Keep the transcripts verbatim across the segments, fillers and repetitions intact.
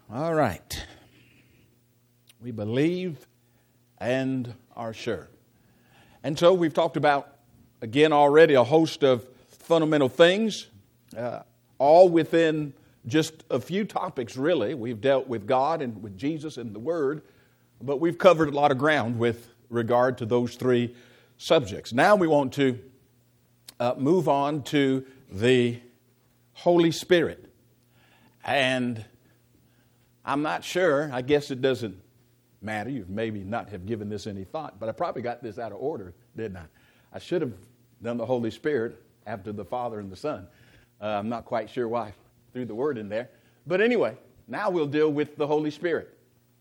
All right. We believe and are sure. And so we've talked about, again, already a host of fundamental things, uh, all within just a few topics, really. We've dealt with God and with Jesus and the Word, but we've covered a lot of ground with regard to those three subjects. Now we want to uh, move on to the Holy Spirit. And I'm not sure, I guess it doesn't matter. You maybe not have given this any thought, but I probably got this out of order, didn't I? I should have done the Holy Spirit after the Father and the Son. Uh, I'm not quite sure why I threw the word in there. But anyway, now we'll deal with the Holy Spirit.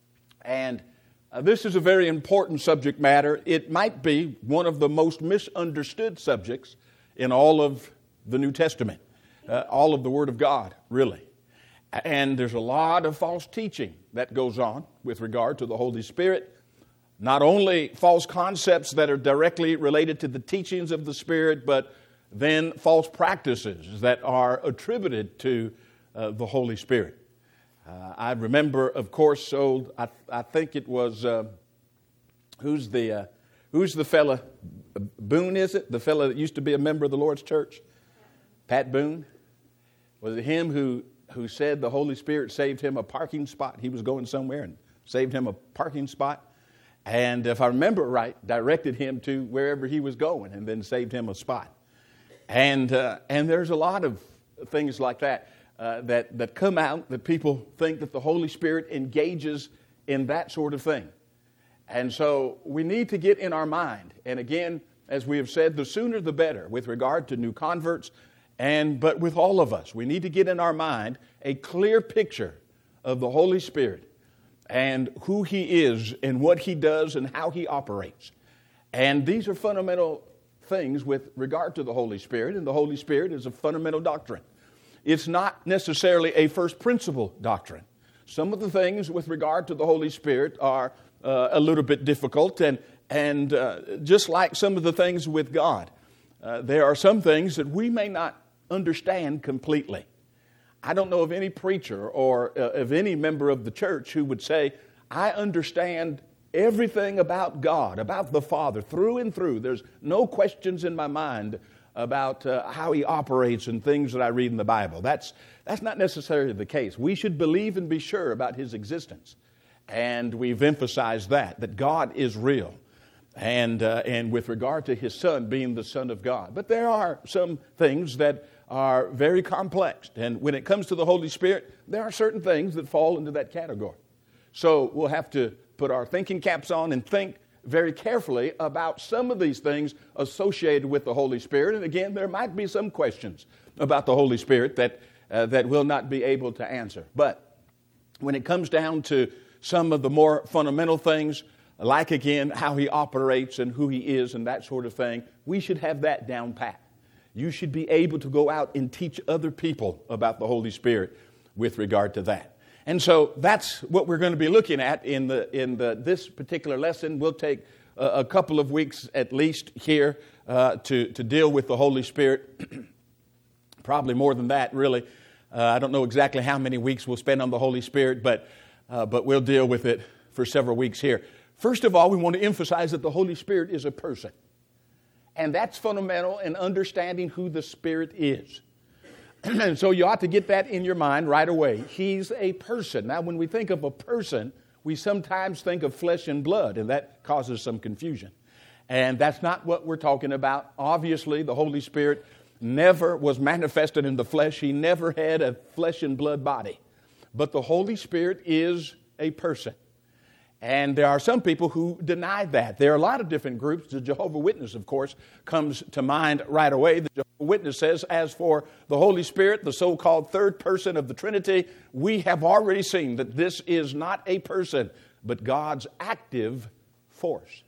And uh, this is a very important subject matter. It might be one of the most misunderstood subjects in all of the New Testament, uh, all of the Word of God, really. And there's a lot of false teaching that goes on with regard to the Holy Spirit. Not only false concepts that are directly related to the teachings of the Spirit, but then false practices that are attributed to uh, the Holy Spirit. Uh, I remember, of course, so I, I think it was, uh, who's the uh, who's the fella, Boone is it? The fella that used to be a member of the Lord's church? Pat Boone? Was it him who... who said the Holy Spirit saved him a parking spot? He was going somewhere and saved him a parking spot. And if I remember right, directed him to wherever he was going and then saved him a spot. And uh, and there's a lot of things like that, uh, that that come out that people think that the Holy Spirit engages in that sort of thing. And so we need to get in our mind. And again, as we have said, the sooner the better with regard to new converts. And but with all of us, we need to get in our mind a clear picture of the Holy Spirit and who He is and what He does and how He operates. And these are fundamental things with regard to the Holy Spirit, and the Holy Spirit is a fundamental doctrine. It's not necessarily a first principle doctrine. Some of the things with regard to the Holy Spirit are uh, a little bit difficult, and, and uh, just like some of the things with God, uh, there are some things that we may not understand completely. I don't know of any preacher or uh, of any member of the church who would say, I understand everything about God, about the Father, through and through. There's no questions in my mind about uh, how He operates and things that I read in the Bible. That's, that's not necessarily the case. We should believe and be sure about His existence. And we've emphasized that, that God is real. And, uh, and with regard to His Son being the Son of God. But there are some things that are very complex. And when it comes to the Holy Spirit, there are certain things that fall into that category. So we'll have to put our thinking caps on and think very carefully about some of these things associated with the Holy Spirit. And again, there might be some questions about the Holy Spirit that, uh, that we'll not be able to answer. But when it comes down to some of the more fundamental things, like again, how He operates and who He is and that sort of thing, we should have that down pat. You should be able to go out and teach other people about the Holy Spirit with regard to that. And so that's what we're going to be looking at in the in the this particular lesson. We'll take a, a couple of weeks at least here uh, to, to deal with the Holy Spirit. Probably more than that, really. Uh, I don't know exactly how many weeks we'll spend on the Holy Spirit, but uh, but we'll deal with it for several weeks here. First of all, we want to emphasize that the Holy Spirit is a person. And that's fundamental in understanding who the Spirit is. And so you ought to get that in your mind right away. He's a person. Now, when we think of a person, we sometimes think of flesh and blood, and that causes some confusion. And that's not what we're talking about. Obviously, the Holy Spirit never was manifested in the flesh. He never had a flesh and blood body. But the Holy Spirit is a person. And there are some people who deny that. There are a lot of different groups. The Jehovah's Witness, of course, comes to mind right away. The Jehovah's Witness says, as for the Holy Spirit, the so-called third person of the Trinity, we have already seen that this is not a person, but God's active force.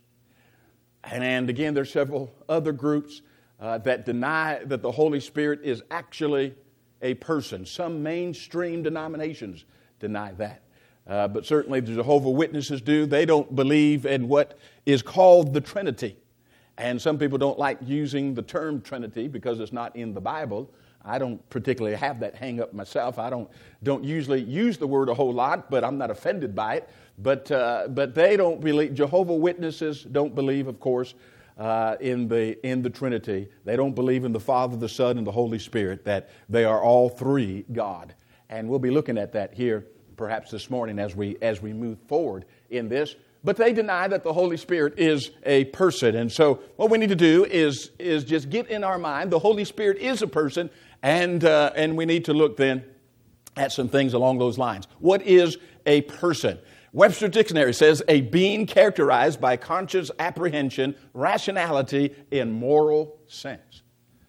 And, and again, there are several other groups uh, that deny that the Holy Spirit is actually a person. Some mainstream denominations deny that. Uh, but certainly the Jehovah's Witnesses do. They don't believe in what is called the Trinity. And some people don't like using the term Trinity because it's not in the Bible. I don't particularly have that hang up myself. I don't don't usually use the word a whole lot, but I'm not offended by it. But uh, but they don't believe. Jehovah's Witnesses don't believe, of course, uh, in the in the Trinity. They don't believe in the Father, the Son, and the Holy Spirit. That they are all three God. And we'll be looking at that here perhaps this morning as we as we move forward in this. But they deny that the Holy Spirit is a person. And so what we need to do is, is just get in our mind the Holy Spirit is a person, and uh, and we need to look then at some things along those lines. What is a person? Webster Dictionary says a being characterized by conscious apprehension, rationality, and moral sense.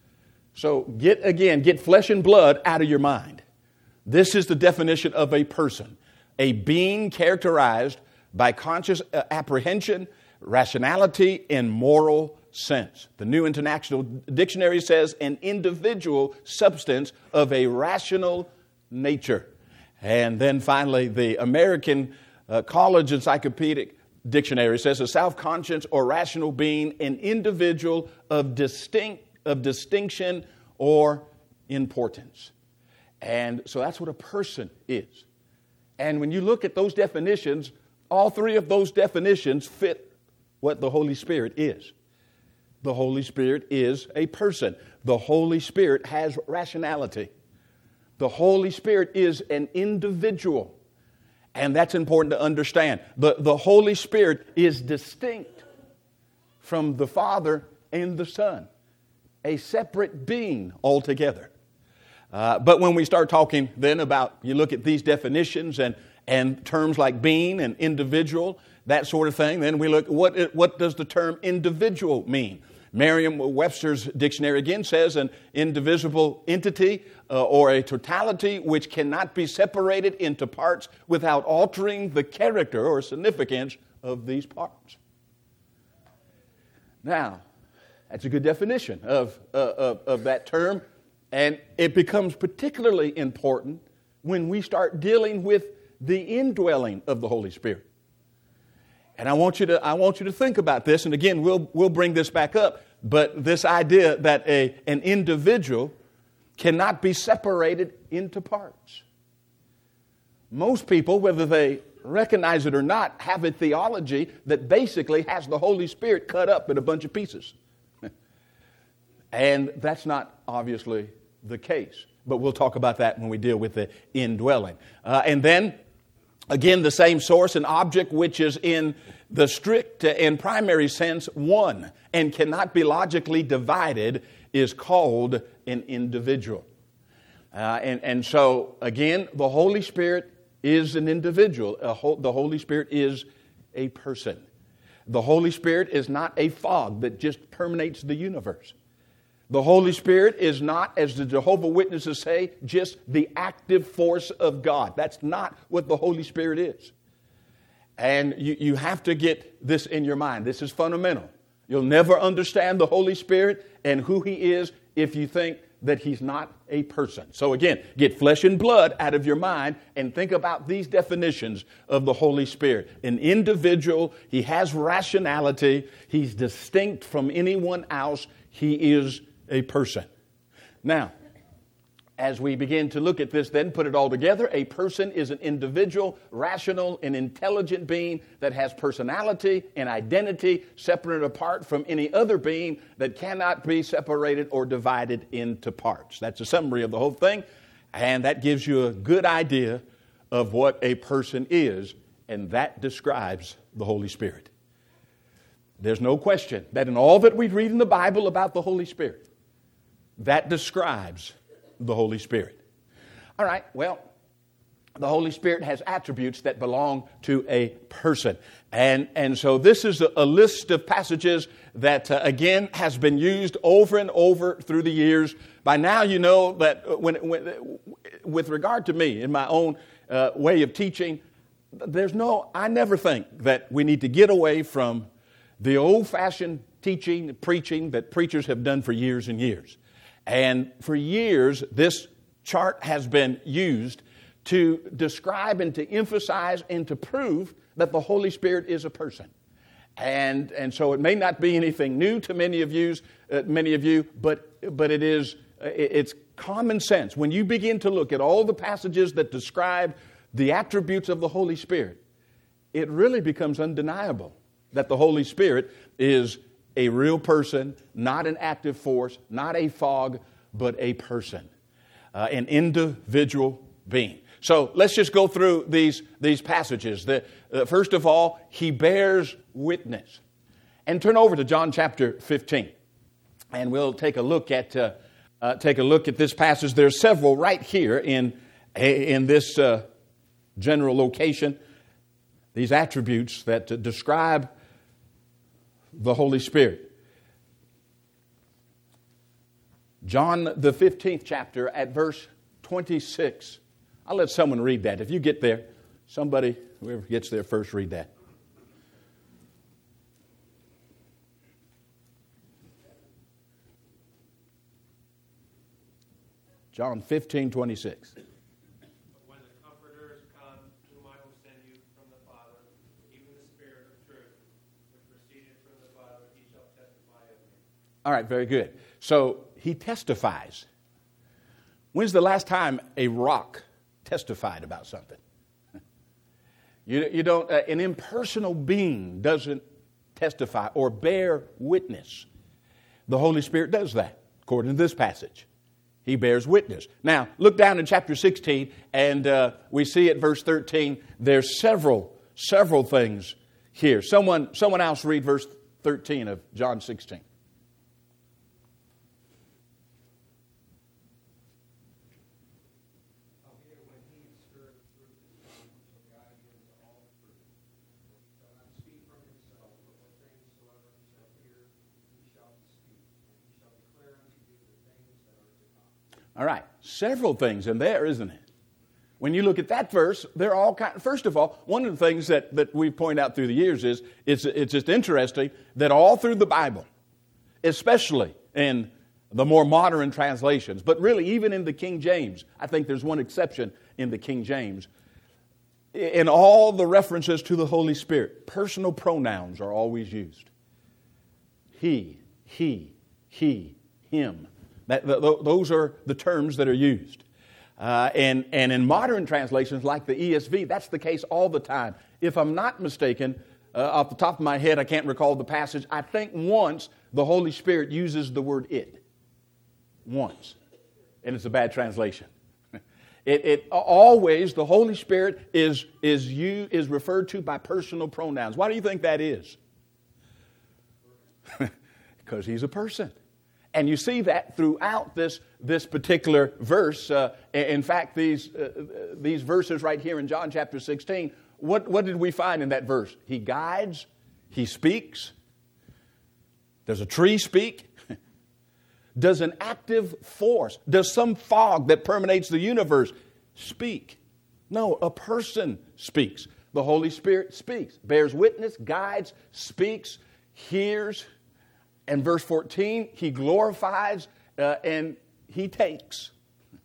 So get, again, get flesh and blood out of your mind. This is the definition of a person. A being characterized by conscious apprehension, rationality, and moral sense. The New International Dictionary says an individual substance of a rational nature. And then finally, the American uh, College Encyclopedic Dictionary says a self-conscious or rational being, an individual of distinct of distinction or importance. And so that's what a person is. And when you look at those definitions, all three of those definitions fit what the Holy Spirit is. The Holy Spirit is a person. The Holy Spirit has rationality. The Holy Spirit is an individual. And that's important to understand. The, the Holy Spirit is distinct from the Father and the Son. A separate being altogether. Uh, but when we start talking then about, you look at these definitions and And terms like being and individual, that sort of thing. Then we look, what, what does the term individual mean? Merriam-Webster's dictionary again says an indivisible entity uh, or a totality which cannot be separated into parts without altering the character or significance of these parts. Now, that's a good definition of, uh, of, of that term. And it becomes particularly important when we start dealing with the indwelling of the Holy Spirit. And I want you to I want you to think about this, and again, we'll we'll bring this back up, but this idea that a an individual cannot be separated into parts. Most people, whether they recognize it or not, have a theology that basically has the Holy Spirit cut up in a bunch of pieces. And that's not obviously the case. But we'll talk about that when we deal with the indwelling. Uh, and then, again, the same source, an object which is in the strict and primary sense one and cannot be logically divided is called an individual. Uh, and, and so, again, the Holy Spirit is an individual. A ho- the Holy Spirit is a person. The Holy Spirit is not a fog that just permeates the universe. The Holy Spirit is not, as the Jehovah's Witnesses say, just the active force of God. That's not what the Holy Spirit is. And you, you have to get this in your mind. This is fundamental. You'll never understand the Holy Spirit and who He is if you think that He's not a person. So again, get flesh and blood out of your mind and think about these definitions of the Holy Spirit. An individual, He has rationality, He's distinct from anyone else, He is a person. Now, as we begin to look at this, then put it all together, a person is an individual, rational, and intelligent being that has personality and identity separate and apart from any other being that cannot be separated or divided into parts. That's a summary of the whole thing, and that gives you a good idea of what a person is, and that describes the Holy Spirit. There's no question that in all that we read in the Bible about the Holy Spirit, that describes the Holy Spirit. All right, well, the Holy Spirit has attributes that belong to a person. And, and so this is a, a list of passages that, uh, again, has been used over and over through the years. By now, you know that when, when with regard to me, in my own uh, way of teaching, there's no, I never think that we need to get away from the old-fashioned teaching, preaching that preachers have done for years and years. And for years, this chart has been used to describe and to emphasize and to prove that the Holy Spirit is a person. And and so it may not be anything new to many of you, uh, many of you, but but it is it's common sense, when you begin to look at all the passages that describe the attributes of the Holy Spirit, it really becomes undeniable that the Holy Spirit is a real person, not an active force, not a fog, but a person, uh, an individual being. So let's just go through these, these passages. The, uh, first of all, he bears witness. And turn over to John chapter fifteen, and we'll take a look at uh, uh, take a look at this passage. There's several right here in in this uh, general location. These attributes that uh, describe the Holy Spirit. John the fifteenth chapter at verse twenty-six. I'll let someone read that. If you get there, somebody, whoever gets there first, read that. John fifteen, twenty-six. But when the Comforter is come, whom I will send you from the Father, even the Spirit of truth, which proceeded from the Father, he shall testify of me. All right, very good. So he testifies. When's the last time a rock testified about something? You, you don't. Uh, an impersonal being doesn't testify or bear witness. The Holy Spirit does that, according to this passage. He bears witness. Now, look down in chapter sixteen, and uh, we see at verse thirteen, there's several, several things here. Someone, someone else read verse thirteen of John sixteen. All right, several things in there, isn't it? When you look at that verse, they're all kind. First of all, one of the things that, that we've pointed out through the years is it's, it's just interesting that all through the Bible, especially in the more modern translations, but really even in the King James, I think there's one exception in the King James, in all the references to the Holy Spirit, personal pronouns are always used. He, he, he, him. That, th- th- those are the terms that are used. Uh, and, and in modern translations like the E S V, that's the case all the time. If I'm not mistaken, uh, off the top of my head, I can't recall the passage. I think once the Holy Spirit uses the word it. Once. And it's a bad translation. It, it always, the Holy Spirit is, is, you, is referred to by personal pronouns. Why do you think that is? Because he's a person. And you see that throughout this, this particular verse. Uh, in fact, these, uh, these verses right here in John chapter sixteen, what, what did we find in that verse? He guides, he speaks. Does a tree speak? Does an active force, does some fog that permeates the universe speak? No, a person speaks. The Holy Spirit speaks, bears witness, guides, speaks, hears. And verse fourteen, he glorifies uh, and he takes.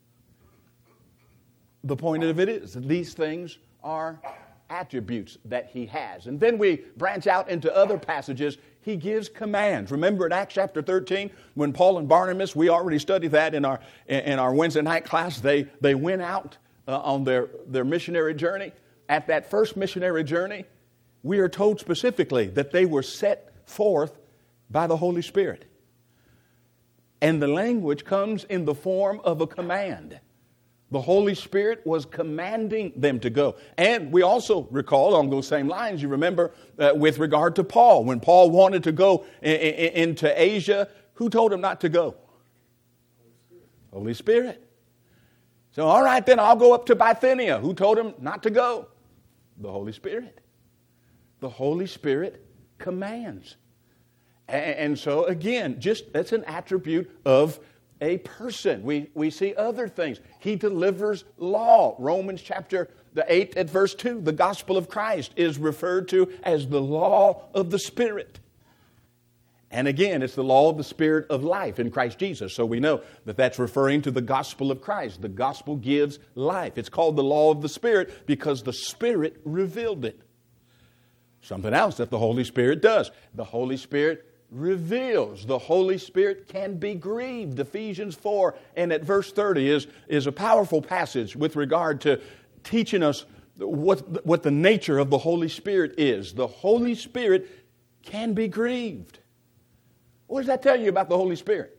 The point of it is that these things are attributes that he has. And then we branch out into other passages. He gives commands. Remember in Acts chapter thirteen, when Paul and Barnabas, we already studied that in our in our Wednesday night class, they, they went out uh, on their, their missionary journey. At that first missionary journey, we are told specifically that they were set forth by the Holy Spirit. And the language comes in the form of a command. The Holy Spirit was commanding them to go. And we also recall on those same lines, you remember, uh, with regard to Paul. When Paul wanted to go in, in, into Asia, who told him not to go? Holy Spirit. Holy Spirit. So, all right, then I'll go up to Bithynia. Who told him not to go? The Holy Spirit. The Holy Spirit commands. And so, again, just that's an attribute of a person. We, we see other things. He delivers law. Romans chapter the eighth at verse two, the gospel of Christ is referred to as the law of the Spirit. And again, it's the law of the Spirit of life in Christ Jesus. So we know that that's referring to the gospel of Christ. The gospel gives life. It's called the law of the Spirit because the Spirit revealed it. Something else that the Holy Spirit does. The Holy Spirit reveals. The Holy Spirit can be grieved. Ephesians four and at verse thirty is, is a powerful passage with regard to teaching us what, what the nature of the Holy Spirit is. The Holy Spirit can be grieved. What does that tell you about the Holy Spirit?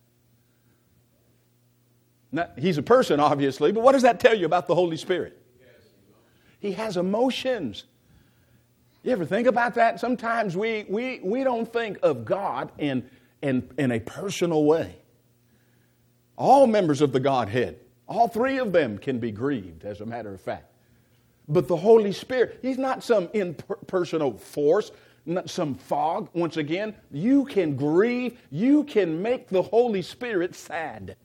Now, he's a person, obviously, but what does that tell you about the Holy Spirit? He has emotions. You ever think about that? Sometimes we we we don't think of God in, in, in a personal way. All members of the Godhead, all three of them can be grieved, as a matter of fact. But the Holy Spirit, He's not some impersonal force, not some fog. Once again, you can grieve, you can make the Holy Spirit sad.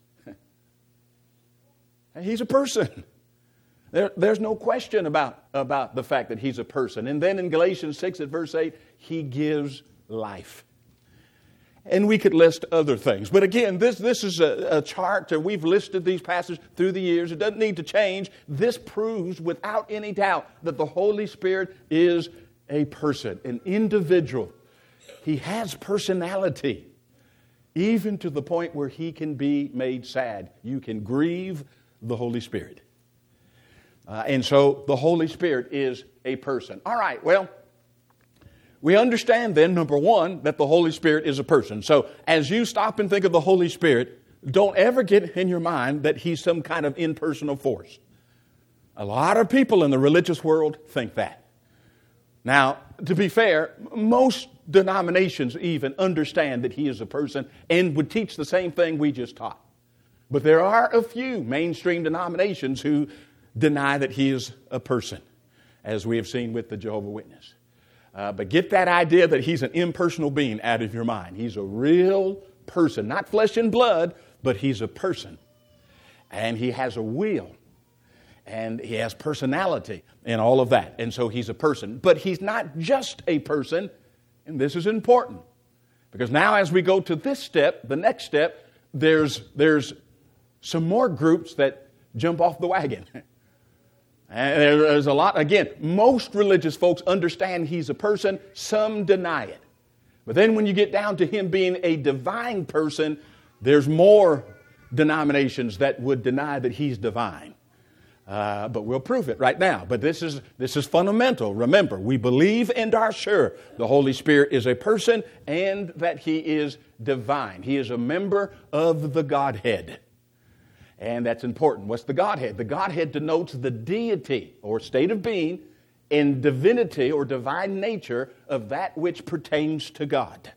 He's a person. There, there's no question about, about the fact that He's a person. And then in Galatians six at verse eight, He gives life. And we could list other things. But again, this, this is a, a chart. We've listed these passages through the years. It doesn't need to change. This proves without any doubt that the Holy Spirit is a person, an individual. He has personality, even to the point where He can be made sad. You can grieve the Holy Spirit. Uh, and so the Holy Spirit is a person. All right, well, we understand then, number one, that the Holy Spirit is a person. So as you stop and think of the Holy Spirit, don't ever get in your mind that He's some kind of impersonal force. A lot of people in the religious world think that. Now, to be fair, most denominations even understand that He is a person and would teach the same thing we just taught. But there are a few mainstream denominations who deny that He is a person, as we have seen with the Jehovah's Witness. Uh, but get that idea that He's an impersonal being out of your mind. He's a real person, not flesh and blood, but He's a person. And He has a will. And He has personality and all of that. And so He's a person. But He's not just a person, and this is important. Because now as we go to this step, the next step, there's, there's some more groups that jump off the wagon. And there's a lot, again, most religious folks understand He's a person, some deny it. But then when you get down to Him being a divine person, there's more denominations that would deny that He's divine. Uh, but we'll prove it right now. But this is this is fundamental. Remember, we believe and are sure the Holy Spirit is a person and that He is divine. He is a member of the Godhead. And that's important. What's the Godhead? The Godhead denotes the deity or state of being and divinity or divine nature of that which pertains to God.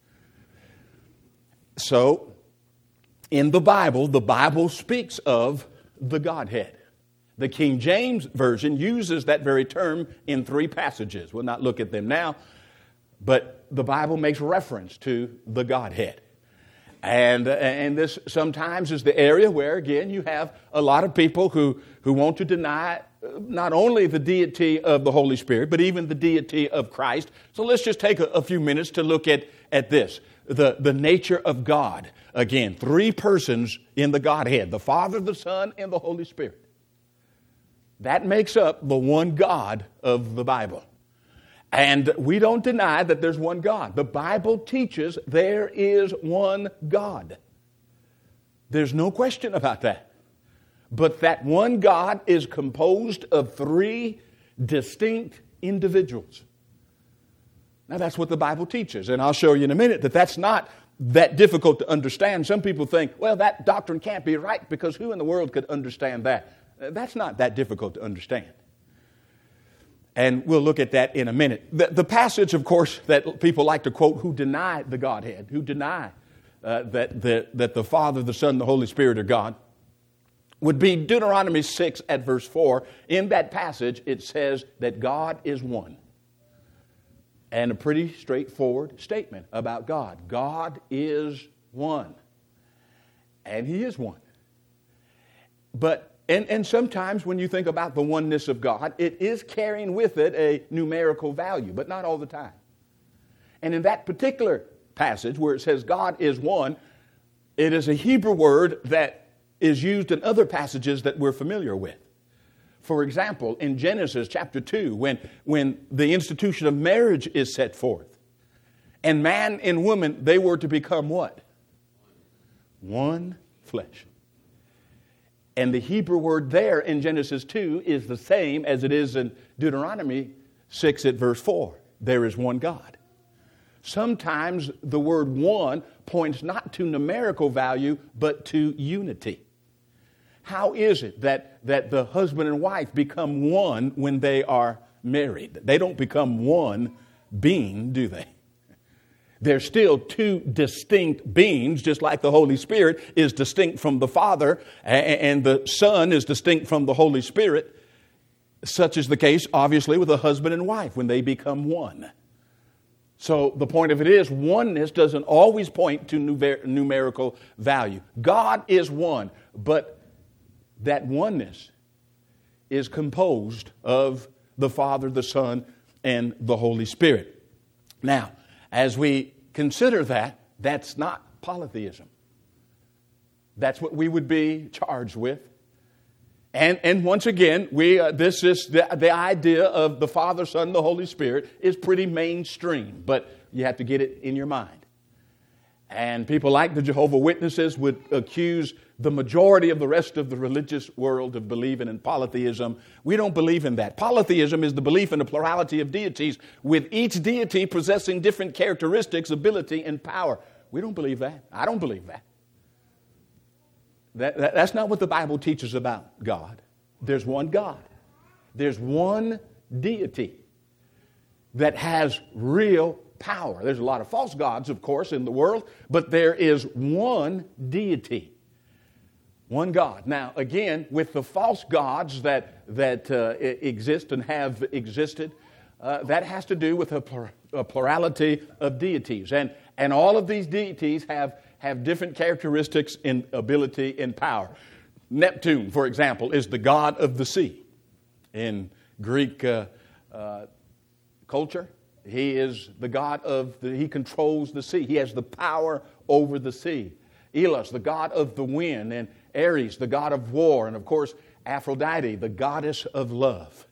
So, in the Bible, the Bible speaks of the Godhead. The King James Version uses that very term in three passages. We'll not look at them now, but the Bible makes reference to the Godhead. And, and this sometimes is the area where, again, you have a lot of people who, who want to deny not only the deity of the Holy Spirit, but even the deity of Christ. So let's just take a, a few minutes to look at, at this. The, the nature of God. Again, three persons in the Godhead, the Father, the Son, and the Holy Spirit. That makes up the one God of the Bible. And we don't deny that there's one God. The Bible teaches there is one God. There's no question about that. But that one God is composed of three distinct individuals. Now that's what the Bible teaches. And I'll show you in a minute that that's not that difficult to understand. Some people think, well, that doctrine can't be right because who in the world could understand that? That's not that difficult to understand. And we'll look at that in a minute. The, the passage, of course, that people like to quote who deny the Godhead, who deny uh, that, the, that the Father, the Son, the Holy Spirit are God, would be Deuteronomy six at verse four. In that passage, it says that God is one. And a pretty straightforward statement about God. God is one. And He is one. But And, and sometimes when you think about the oneness of God, it is carrying with it a numerical value, but not all the time. And in that particular passage where it says God is one, it is a Hebrew word that is used in other passages that we're familiar with. For example, in Genesis chapter two, when, when the institution of marriage is set forth, And man and woman, they were to become what? One flesh. And the Hebrew word there in Genesis two is the same as it is in Deuteronomy six at verse four. There is one God. Sometimes the word one points not to numerical value, but to unity. How is it that, that the husband and wife become one when they are married? They don't become one being, do they? They're still two distinct beings, just like the Holy Spirit is distinct from the Father and the Son is distinct from the Holy Spirit. Such is the case, obviously, with a husband and wife when they become one. So the point of it is, oneness doesn't always point to numer- numerical value. God is one, but that oneness is composed of the Father, the Son, and the Holy Spirit. Now, as we consider that, that's not polytheism. That's what we would be charged with. And, and once again, we uh, this is the, the idea of the Father, Son, and the Holy Spirit is pretty mainstream, but you have to get it in your mind. And people like the Jehovah's Witnesses would accuse the majority of the rest of the religious world of believing in polytheism. We don't believe in that. Polytheism is the belief in a plurality of deities, with each deity possessing different characteristics, ability, and power. We don't believe that. I don't believe that. That, that, that's not what the Bible teaches about God. There's one God. There's one deity that has real power. There's a lot of false gods, of course, in the world, but there is one deity. One God. Now, again, with the false gods that, that uh, exist and have existed, uh, that has to do with a, plur- a plurality of deities. And, and all of these deities have have different characteristics in ability and power. Neptune, for example, is the god of the sea. In Greek uh, uh, culture, he is the god of the, he controls the sea. He has the power over the sea. Elos, the god of the wind, and Ares, the god of war, and of course, Aphrodite, the goddess of love.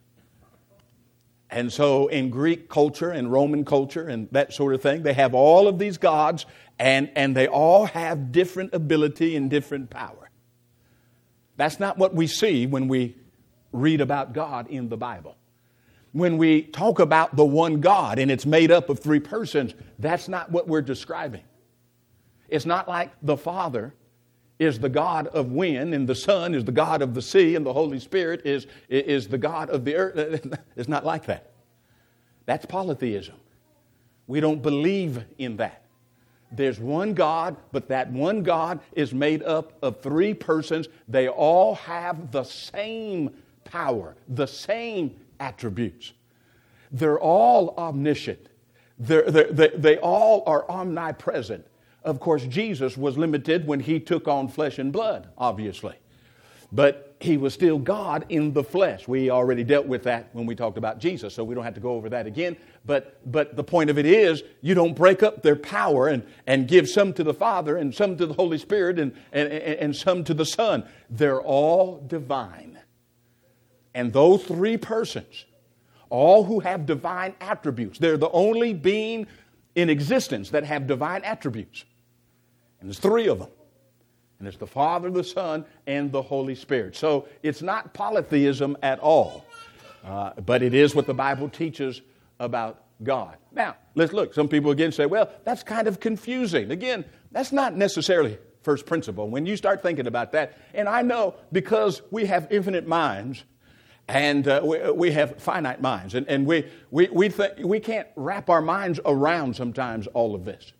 And so in Greek culture and Roman culture and that sort of thing, they have all of these gods, and, and they all have different ability and different power. That's not what we see when we read about God in the Bible. When we talk about the one God and it's made up of three persons, that's not what we're describing. It's not like the Father is the God of wind, and the Son is the God of the sea, and the Holy Spirit is, is the God of the earth. It's not like that. That's polytheism. We don't believe in that. There's one God, but that one God is made up of three persons. They all have the same power, the same attributes. They're all omniscient. They're, they're, they, they all are omnipresent. Of course, Jesus was limited when he took on flesh and blood, obviously. But he was still God in the flesh. We already dealt with that when we talked about Jesus, so we don't have to go over that again. But but the point of it is, you don't break up their power and, and give some to the Father and some to the Holy Spirit and, and, and some to the Son. They're all divine. And those three persons, all who have divine attributes, they're the only being in existence that have divine attributes. And there's three of them. And it's the Father, the Son, and the Holy Spirit. So it's not polytheism at all. Uh, but it is what the Bible teaches about God. Now, let's look. Some people again say, well, that's kind of confusing. Again, that's not necessarily first principle. When you start thinking about that, and I know because we have infinite minds, and uh, we, we have finite minds, and, and we, we, we, th- we can't wrap our minds around sometimes all of this.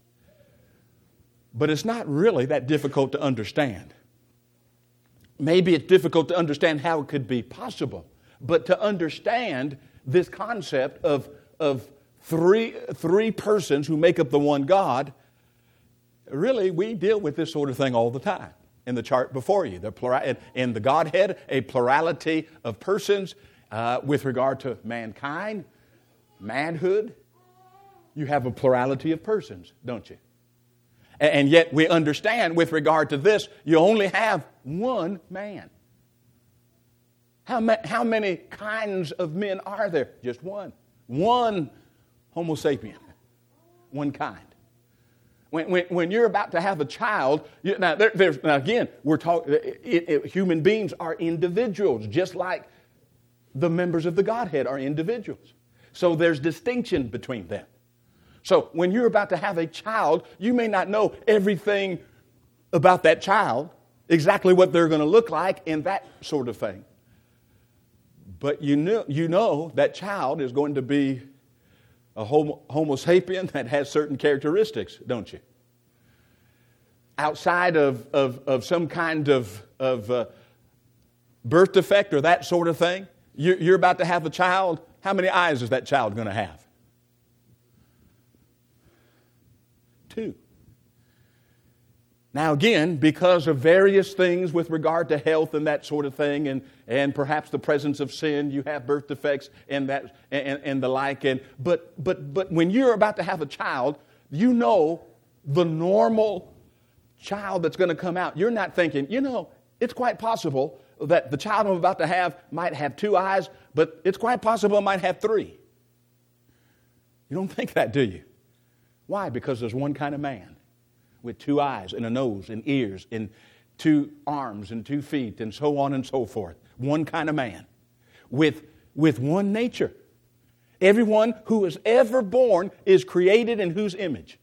But it's not really that difficult to understand. Maybe it's difficult to understand how it could be possible. But to understand this concept of, of three, three persons who make up the one God, really we deal with this sort of thing all the time. In the chart before you, the plura- in the Godhead, a plurality of persons uh, with regard to mankind, manhood. You have a plurality of persons, don't you? And yet we understand with regard to this, you only have one man. How, ma- how many kinds of men are there? Just one. One Homo sapien. one kind. When, when, when you're about to have a child, you, now, there, there's, now again, we're talking, human beings are individuals, just like the members of the Godhead are individuals. So there's distinction between them. So when you're about to have a child, you may not know everything about that child, exactly what they're going to look like and that sort of thing. But you know, you know that child is going to be a homo, homo sapien that has certain characteristics, don't you? Outside of, of, of some kind of, of uh, birth defect or that sort of thing, you, you're about to have a child. How many eyes is that child going to have? Two. Now again, because of various things with regard to health and that sort of thing, and, and perhaps the presence of sin, you have birth defects and that and, and the like. And but but but when you're about to have a child, you know the normal child that's going to come out. You're not thinking, you know, it's quite possible that the child I'm about to have might have two eyes, but it's quite possible it might have three. You don't think that, do you? Why? Because there's one kind of man with two eyes and a nose and ears and two arms and two feet and so on and so forth. One kind of man with, with one nature. Everyone who is ever born is created in whose image?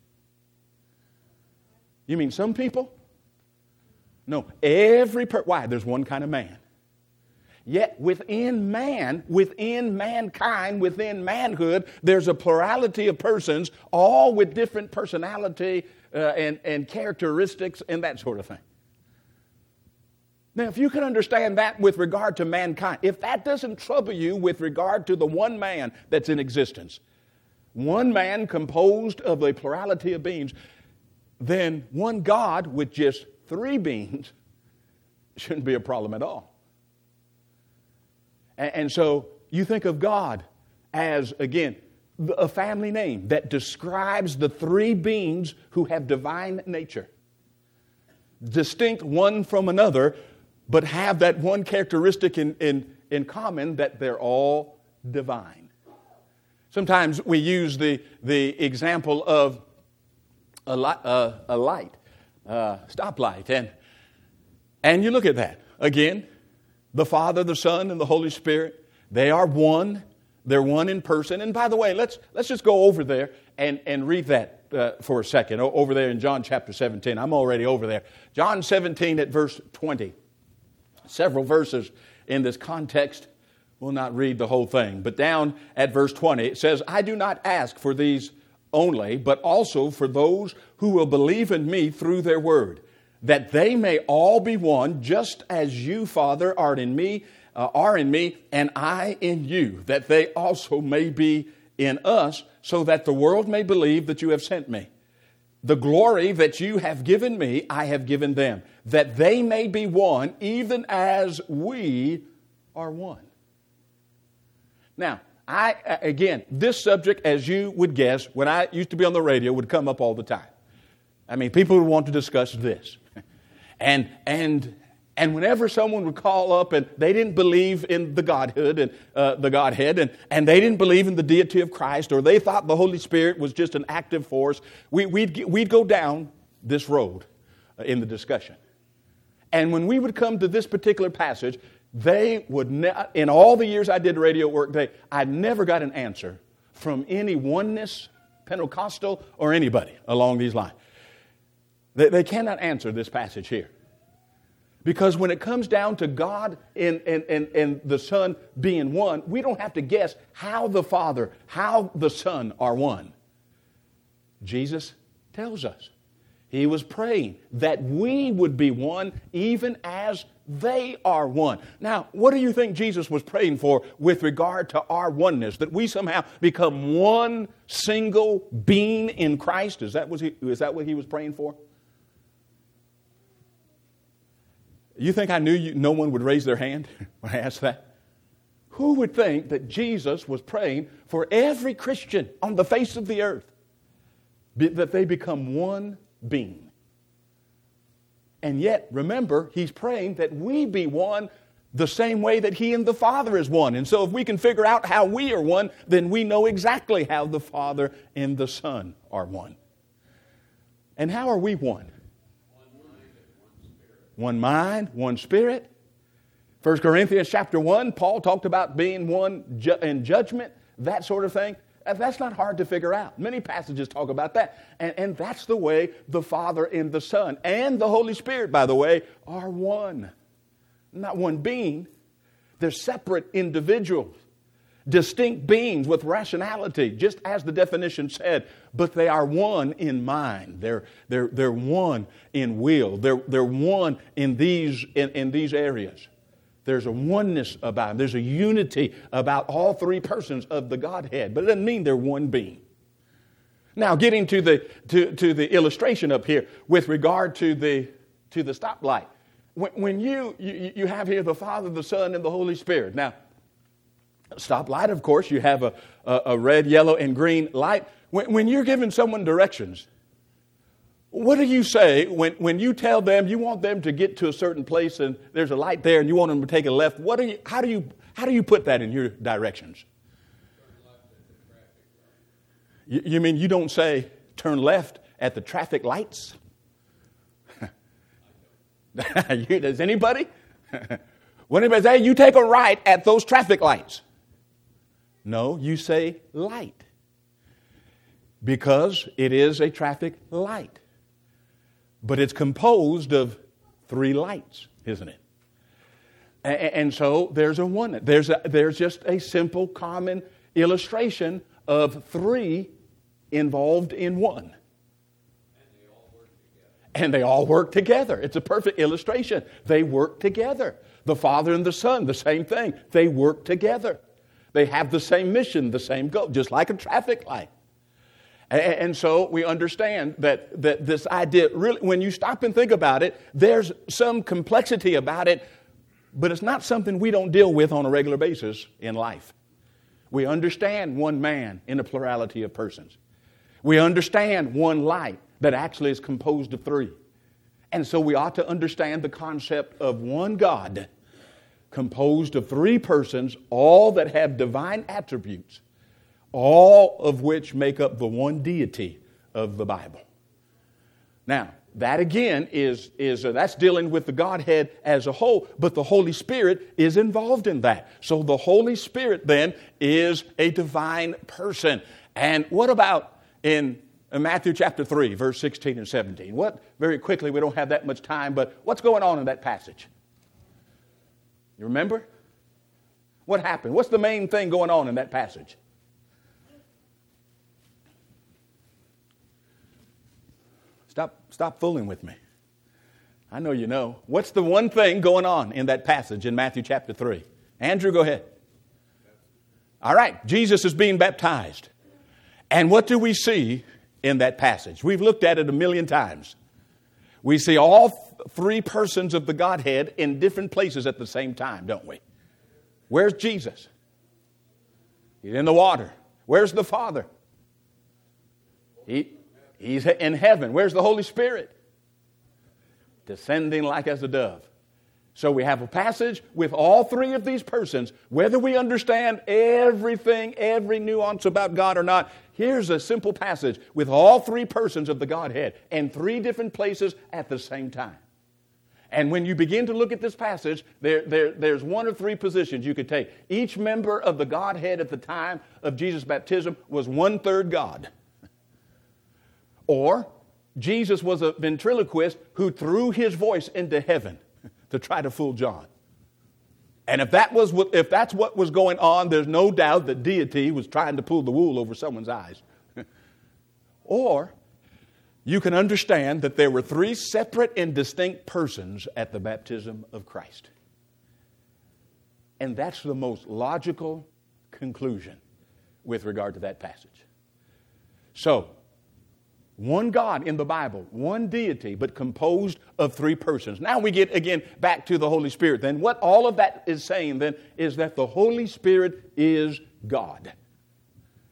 You mean some people? No, every per- why? There's one kind of man. Yet within man, within mankind, within manhood, there's a plurality of persons, all with different personality uh, and, and characteristics and that sort of thing. Now, if you can understand that with regard to mankind, if that doesn't trouble you with regard to the one man that's in existence, one man composed of a plurality of beings, then one God with just three beings shouldn't be a problem at all. And so you think of God as, again, a family name that describes the three beings who have divine nature. Distinct one from another, but have that one characteristic in, in, in common, that they're all divine. Sometimes we use the, the example of a, li- uh, a light, uh, stoplight, and, and you look at that. Again, the Father, the Son, and the Holy Spirit, they are one. They're one in person. And by the way, let's let's just go over there and, and read that uh, for a second. O- over there in John chapter seventeen. I'm already over there. John seventeen at verse twenty. Several verses in this context. We'll not read the whole thing. But down at verse twenty, it says, I do not ask for these only, but also for those who will believe in me through their word, that they may all be one, just as you, Father, art in me, uh, are in me, and I in you, that they also may be in us, so that the world may believe that you have sent me. The glory that you have given me, I have given them, that they may be one, even as we are one. Now, I again, this subject, as you would guess, when I used to be on the radio, would come up all the time. I mean, people would want to discuss this. And and and whenever someone would call up and they didn't believe in the Godhood and uh, the Godhead, and, and they didn't believe in the deity of Christ, or they thought the Holy Spirit was just an active force, we, we'd we'd go down this road uh, in the discussion. And when we would come to this particular passage, they would ne- in all the years I did radio work, they I never got an answer from any oneness, Pentecostal, or anybody along these lines. They, they cannot answer this passage here. Because when it comes down to God and, and, and, and the Son being one, we don't have to guess how the Father, how the Son are one. Jesus tells us. He was praying that we would be one even as they are one. Now, what do you think Jesus was praying for with regard to our oneness? That we somehow become one single being in Christ? Is that, was he, is that what he was praying for? You think I knew you, no one would raise their hand when I asked that? Who would think that Jesus was praying for every Christian on the face of the earth, be, that they become one being? And yet, remember, he's praying that we be one the same way that He and the Father is one. And so if we can figure out how we are one, then we know exactly how the Father and the Son are one. And how are we one? One mind, one spirit. First Corinthians chapter one, Paul talked about being one ju- in judgment, that sort of thing. That's not hard to figure out. Many passages talk about that. And, and that's the way the Father and the Son and the Holy Spirit, by the way, are one. Not one being. They're separate individuals, distinct beings with rationality, just as the definition said, but they are one in mind. They're, they're, they're one in will. They're, they're one in these, in, in these areas. There's a oneness about them. There's a unity about all three persons of the Godhead. But it doesn't mean they're one being. Now, getting to the to, to the illustration up here with regard to the to the stoplight. When, when you, you you have here the Father, the Son, and the Holy Spirit. Now, stoplight, of course, you have a, a, a red, yellow, and green light. When, when you're giving someone directions, what do you say when, when you tell them you want them to get to a certain place and there's a light there and you want them to take a left? What do you, how do you, how do you put that in your directions? You, you mean you don't say turn left at the traffic lights? Does anybody? When anybody say, hey, you take a right at those traffic lights? No, you say light. Because it is a traffic light. But it's composed of three lights, isn't it? And so there's a one. There's a, there's just a simple, common illustration of three involved in one. And they all work together. It's a perfect illustration. They work together. The Father and the Son, the same thing. They work together. They have the same mission, the same goal, just like a traffic light. And so we understand that, that this idea, really, when you stop and think about it, there's some complexity about it, but it's not something we don't deal with on a regular basis in life. We understand one man in a plurality of persons. We understand one light that actually is composed of three. And so we ought to understand the concept of one God composed of three persons, all that have divine attributes, all of which make up the one deity of the Bible. Now, that again is, is uh, that's dealing with the Godhead as a whole, but the Holy Spirit is involved in that. So the Holy Spirit then is a divine person. And what about in Matthew chapter three, verse sixteen and seventeen? What, very quickly, we don't have that much time, but what's going on in that passage? You remember? What happened? What's the main thing going on in that passage? Stop, stop fooling with me. I know you know. What's the one thing going on in that passage in Matthew chapter three? Andrew, go ahead. All right, Jesus is being baptized. And what do we see in that passage? We've looked at it a million times. We see all th- three persons of the Godhead in different places at the same time, don't we? Where's Jesus? He's in the water. Where's the Father? He... He's in heaven. Where's the Holy Spirit? Descending like as a dove. So we have a passage with all three of these persons. Whether we understand everything, every nuance about God or not, here's a simple passage with all three persons of the Godhead in three different places at the same time. And when you begin to look at this passage, there, there, there's one of three positions you could take. Each member of the Godhead at the time of Jesus' baptism was one-third God. Or Jesus was a ventriloquist who threw his voice into heaven to try to fool John. And if that was what, if that's what was going on, there's no doubt that deity was trying to pull the wool over someone's eyes. Or you can understand that there were three separate and distinct persons at the baptism of Christ. And that's the most logical conclusion with regard to that passage. So, one God in the Bible, one deity, but composed of three persons. Now we get, again, back to the Holy Spirit. Then what all of that is saying then is that the Holy Spirit is God.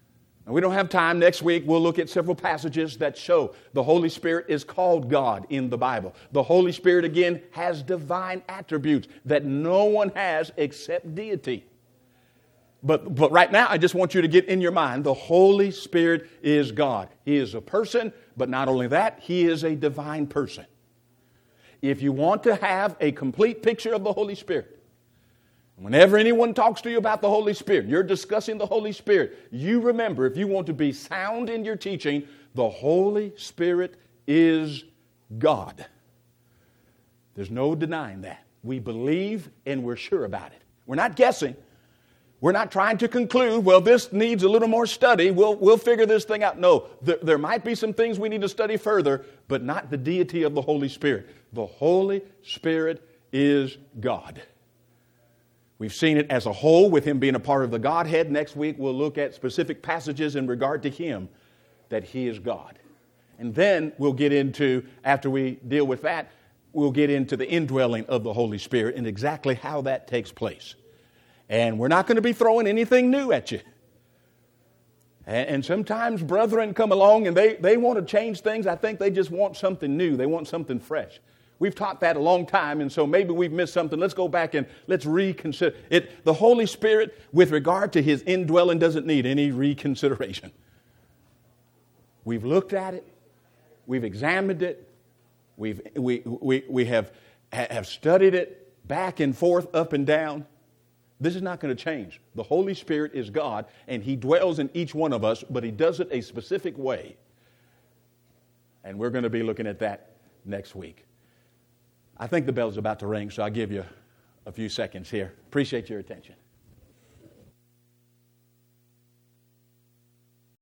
And we don't have time. Next week, we'll look at several passages that show the Holy Spirit is called God in the Bible. The Holy Spirit, again, has divine attributes that no one has except deity. But, but right now, I just want you to get in your mind, the Holy Spirit is God. He is a person, but not only that, He is a divine person. If you want to have a complete picture of the Holy Spirit, whenever anyone talks to you about the Holy Spirit, you're discussing the Holy Spirit, you remember, if you want to be sound in your teaching, the Holy Spirit is God. There's no denying that. We believe and we're sure about it. We're not guessing. We're not trying to conclude, well, this needs a little more study. We'll, we'll figure this thing out. No, there, there might be some things we need to study further, but not the deity of the Holy Spirit. The Holy Spirit is God. We've seen it as a whole with Him being a part of the Godhead. Next week we'll look at specific passages in regard to Him, that He is God. And then we'll get into, after we deal with that, we'll get into the indwelling of the Holy Spirit and exactly how that takes place. And we're not going to be throwing anything new at you. And, and sometimes brethren come along and they, they want to change things. I think they just want something new. They want something fresh. We've taught that a long time, and so maybe we've missed something. Let's go back and let's reconsider it. The Holy Spirit, with regard to His indwelling, doesn't need any reconsideration. We've looked at it. We've examined it. We've, we, we, we have, have studied it back and forth, up and down. This is not going to change. The Holy Spirit is God, and He dwells in each one of us, but He does it a specific way. And we're going to be looking at that next week. I think the bell's about to ring, so I'll give you a few seconds here. Appreciate your attention.